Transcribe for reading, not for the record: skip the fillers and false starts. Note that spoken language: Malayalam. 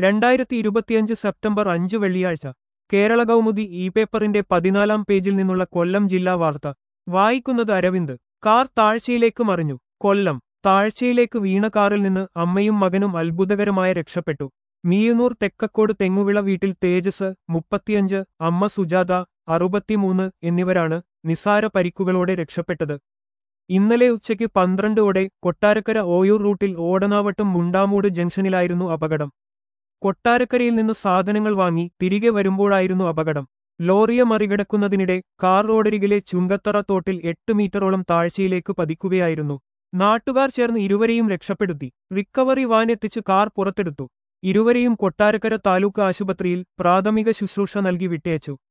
2025 സെപ്റ്റംബർ 5 വെള്ളിയാഴ്ച കേരള കൗമുദി ഇ പേപ്പറിന്റെ 14 പേജിൽ നിന്നുള്ള കൊല്ലം ജില്ലാ വാർത്ത വായിക്കുന്നത് അരവിന്ദ്. കാർ താഴ്ചയിലേക്ക് മറിഞ്ഞു. കൊല്ലം. താഴ്ചയിലേക്ക് വീണ കാറിൽ നിന്ന് അമ്മയും മകനും അത്ഭുതകരമായി രക്ഷപ്പെട്ടു. മീയന്നൂർ തെക്കക്കോട് തെങ്ങുവിള വീട്ടിൽ തേജസ് 35, അമ്മ സുജാത 63 എന്നിവരാണ് നിസാര പരിക്കുകളോടെ രക്ഷപ്പെട്ടത്. ഇന്നലെ ഉച്ചയ്ക്ക് 12ഓടെ കൊട്ടാരക്കര ഓയൂർ റൂട്ടിൽ ഓടനാവട്ടം മുണ്ടാമൂട് ജംഗ്ഷനിലായിരുന്നു അപകടം. കൊട്ടാരക്കരയിൽ നിന്ന് സാധനങ്ങൾ വാങ്ങി തിരികെ വരുമ്പോഴായിരുന്നു അപകടം. ലോറിയെ മറികടക്കുന്നതിനിടെ കാർ റോഡരികിലെ ചുങ്കത്തറ തോട്ടിൽ 8 മീറ്ററോളം താഴ്ചയിലേക്ക് പതിക്കുകയായിരുന്നു. നാട്ടുകാർ ചേർന്ന് ഇരുവരെയും രക്ഷപ്പെടുത്തി. റിക്കവറി വാൻ എത്തിച്ച് കാർ പുറത്തെടുത്തു. ഇരുവരെയും കൊട്ടാരക്കര താലൂക്ക് ആശുപത്രിയിൽ പ്രാഥമിക ശുശ്രൂഷ നൽകി വിട്ടയച്ചു.